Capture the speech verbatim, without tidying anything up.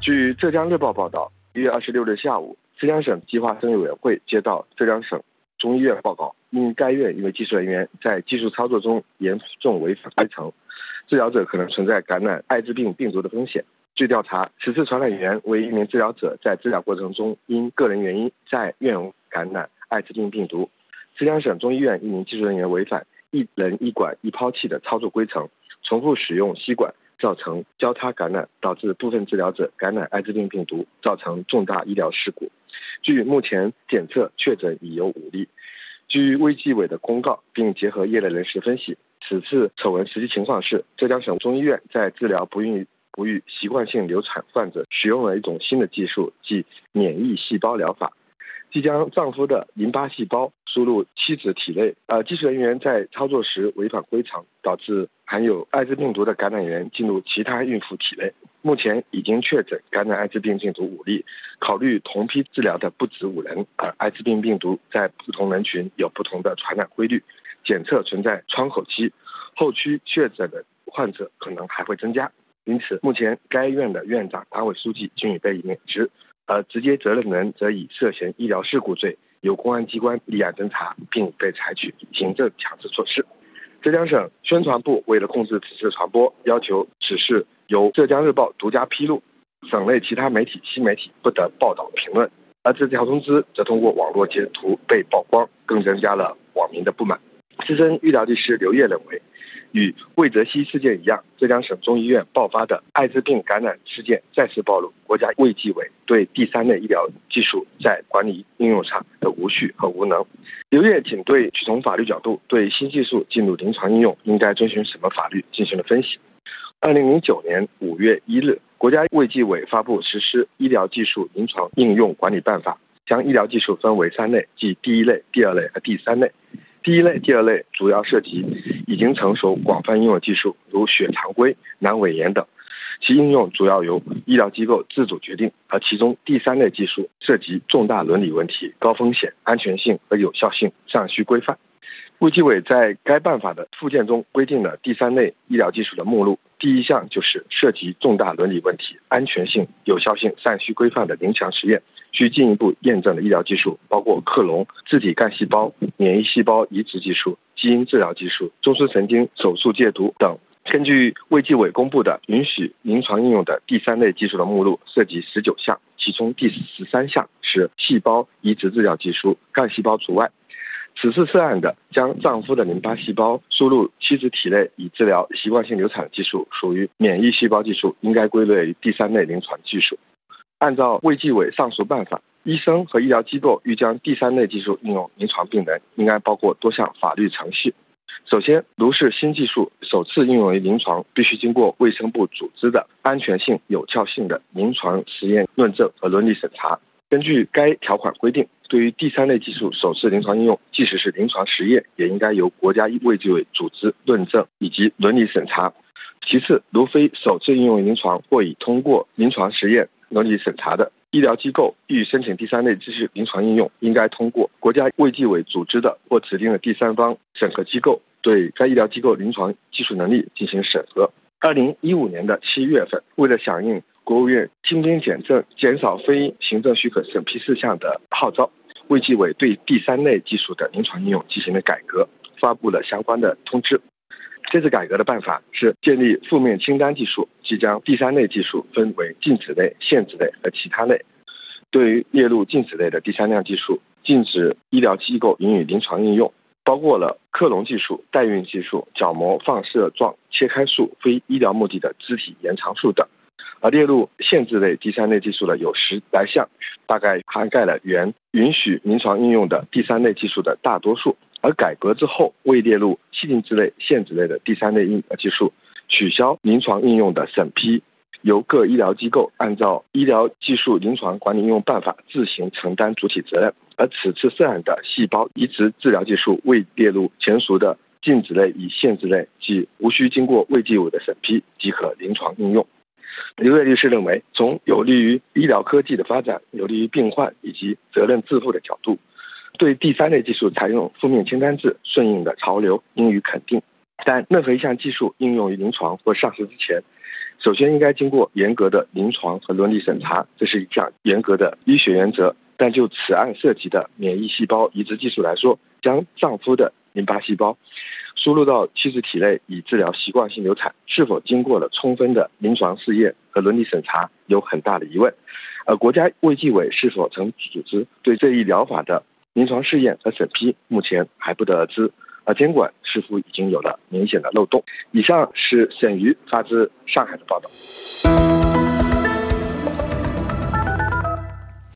据浙江日报报道，一月二十六日下午，浙江省计划生育委员会接到浙江省中医院报告，因该院一位技术人员在技术操作中严重违反规程，治疗者可能存在感染艾滋病病毒的风险。据调查，此次传染源为一名治疗者在治疗过程中因个人原因在院感染艾滋病病毒。浙江省中医院一名技术人员违反一人一管一抛弃的操作规程，重复使用吸管，造成交叉感染，导致部分治疗者感染艾滋病病毒，造成重大医疗事故。据目前检测确诊已有五例。据卫计委的公告，并结合业内人士分析，此次丑闻实际情况是，浙江省中医院在治疗不孕不育习惯性流产患者使用了一种新的技术，即免疫细胞疗法，即将丈夫的淋巴细胞输入妻子体内。呃，技术人员在操作时违反规程，导致含有艾滋病毒的感染源进入其他孕妇体内。目前已经确诊感染艾滋病病毒五例，考虑同批治疗的不止五人，而艾滋病病毒在不同人群有不同的传染规律，检测存在窗口期，后期确诊的患者可能还会增加。因此，目前该院的院长、党委书记均已被免职，而直接责任人则以涉嫌医疗事故罪由公安机关立案侦查，并被采取行政强制措施。浙江省宣传部为了控制此次传播，要求此事由浙江日报独家披露，省内其他媒体、新媒体不得报道评论。而这条通知则通过网络截图被曝光，更增加了网民的不满。资深医疗技师刘烨认为，与魏则西事件一样，浙江省中医院爆发的艾滋病感染事件再次暴露国家卫计委对第三类医疗技术在管理应用上的无序和无能。刘烨仅对从法律角度对新技术进入临床应用应该遵循什么法律进行了分析。二零零九年五月一日，国家卫计委发布实施医疗技术临床应用管理办法，将医疗技术分为三类，即第一类、第二类和第三类。第一类、第二类主要涉及已经成熟广泛应用技术，如血常规、阑尾炎等，其应用主要由医疗机构自主决定。而其中第三类技术涉及重大伦理问题，高风险、安全性和有效性尚需规范。卫计委在该办法的附件中规定了第三类医疗技术的目录，第一项就是涉及重大伦理问题、安全性、有效性尚需规范的临床实验需进一步验证的医疗技术，包括克隆、自体干细胞、免疫细胞移植技术、基因治疗技术、中枢神经手术介毒等。根据卫计委公布的允许临床应用的第三类技术的目录，涉及十九项，其中第十三项是细胞移植治疗技术，干细胞除外。此次涉案的将丈夫的淋巴细胞输入妻子体内以治疗习惯性流产的技术属于免疫细胞技术，应该归类于第三类临床技术。按照卫计委上述办法，医生和医疗机构欲将第三类技术应用临床病人，应该包括多项法律程序。首先，如是新技术首次应用于临床，必须经过卫生部组织的安全性、有效性的临床实验论证和伦理审查。根据该条款规定，对于第三类技术首次临床应用，即使是临床实验，也应该由国家卫计委组织论证以及伦理审查。其次，如非首次应用于临床或已通过临床实验伦理审查的医疗机构欲申请第三类技术临床应用，应该通过国家卫计委组织的或指定的第三方审核机构对该医疗机构临床技术能力进行审核。二零一五年的七月份，为了响应国务院精编简政、减少非行政许可审批事项的号召，卫计委对第三类技术的临床应用进行了改革，发布了相关的通知。这次改革的办法是建立负面清单技术，即将第三类技术分为禁止类、限制类和其他类。对于列入禁止类的第三类技术，禁止医疗机构予以临床应用，包括了克隆技术、代孕技术、角膜放射状切开术、非医疗目的的肢体延长术等。而列入限制类第三类技术的有十来项，大概涵盖了原允许临床应用的第三类技术的大多数。而改革之后未列入禁止类、限制类的第三类技术，取消临床应用的审批，由各医疗机构按照医疗技术临床管理应用办法自行承担主体责任。而此次涉案的细胞移植治疗技术未列入前述的禁止类与限制类，即无需经过卫计委的审批即可临床应用。刘烨律师认为，从有利于医疗科技的发展、有利于病患以及责任自负的角度，对第三类技术采用负面清单制顺应的潮流应予肯定。 但任何一项技术应用于临床或上市之前，首先应该经过严格的临床和伦理审查，这是一项严格的医学原则。但就此案涉及的免疫细胞移植技术来说，将丈夫的淋巴细胞输入到妻子体内以治疗习惯性流产，是否经过了充分的临床试验和伦理审查，有很大的疑问。而国家卫计委是否曾组织对这一疗法的临床试验和审批，目前还不得而知。而监管似乎已经有了明显的漏洞。以上是沈瑜发自上海的报道。